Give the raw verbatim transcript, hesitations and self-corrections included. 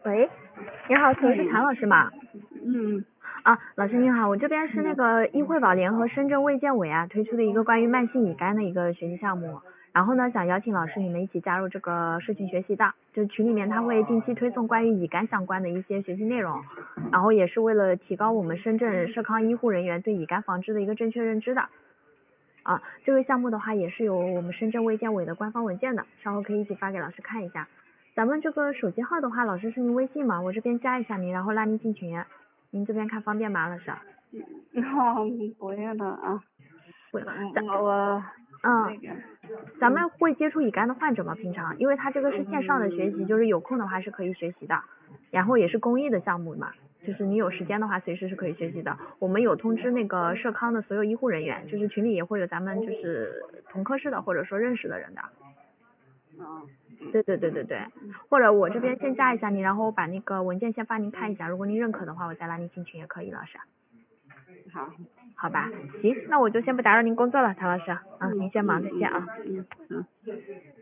喂，你好，请问是谭老师吗？ 嗯。 啊，老师您好，我这边是那个医惠保联合深圳卫健委啊推出的一个关于慢性乙肝的一个学习项目，然后呢想邀请老师你们一起加入这个社群学习的，就是群里面他会定期推送关于乙肝相关的一些学习内容，然后也是为了提高我们深圳社康医护人员对乙肝防治的一个正确认知的。啊，这个项目的话也是有我们深圳卫健委的官方文件的，稍后可以一起发给老师看一下。咱们这个手机号的话，老师是您微信吗？我这边加一下您，然后拉您进群。您这边看方便吗，老师？ 哦，不用了啊。 不， 咱我嗯， 那个， 咱们会接触乙肝的患者吗？平常，因为他这个是线上的学习，就是有空的话是可以学习的，然后也是公益的项目嘛，就是你有时间的话随时是可以学习的。我们有通知那个社康的所有医护人员，就是群里也会有咱们就是同科室的或者说认识的人的。 哦。 对对对对对，或者我这边先加一下您，然后我把那个文件先发您看一下，如果您认可的话，我再拉您进群也可以，老师。 好。 好吧，行，那我就先不打扰您工作了，曹老师。嗯，您先忙，再见啊。 嗯嗯。